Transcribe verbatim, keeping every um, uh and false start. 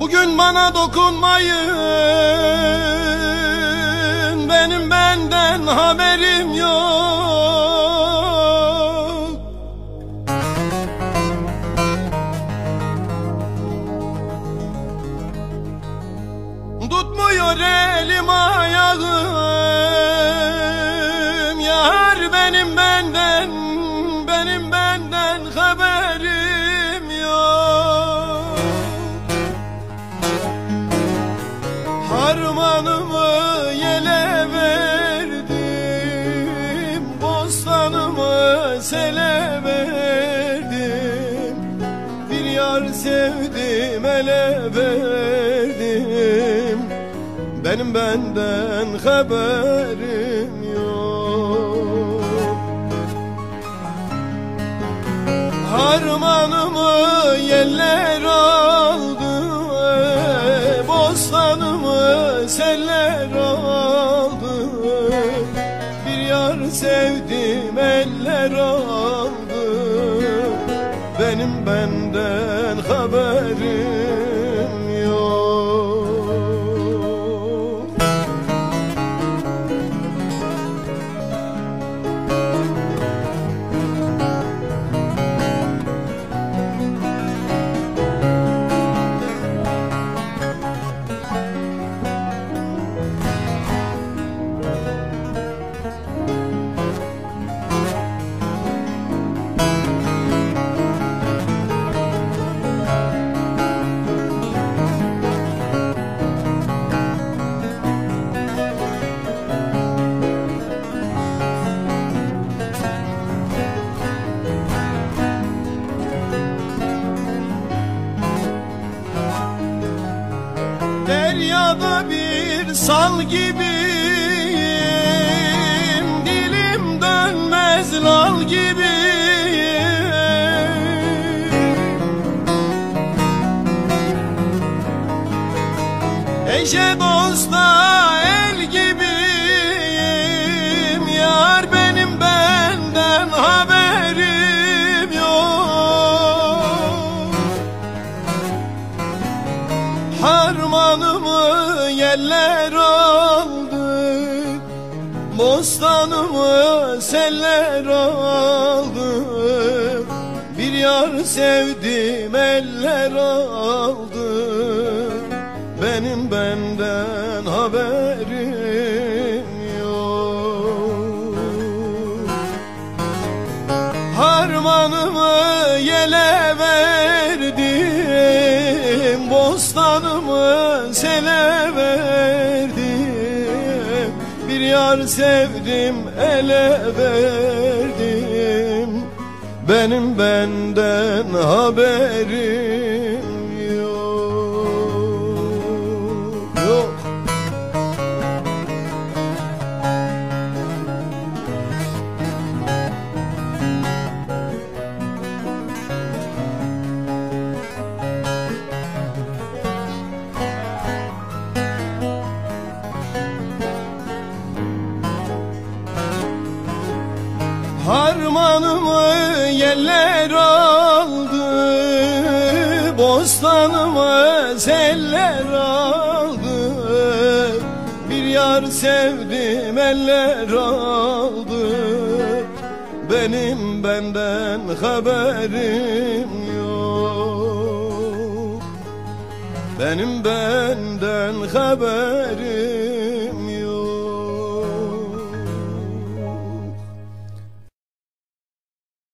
Bugün bana dokunmayın, benim benden haberim yok. Tutmuyor elim ayağım, yar benim benden, benim benden haberim yok. Harmanımı yele verdim, bostanımı sele verdim, bir yar sevdim ele verdim, benim benden haberim yok. Harmanımı yeller aldı, bostanımı seller aldı, bir yar sevdim eller aldı, benim benden haberim yok. Deryada bir sal gibiyim, dilim dönmez lal gibiyim. Eşe dosta el gibiyim, yar benim benden haberim yok. Harmanımı yeller aldı, bostanımı seller aldı, bir yar sevdim eller aldı, benim benden haberim yok. Harmanımı yele verdim, bostanımı sele verdim, bir yar sevdim ele verdim, benim benden haberim yok. Yok. Harmanımı yeller aldı, bostanımı seller aldı, bir yar sevdim eller aldı, benim benden haberim yok. Benim benden haberim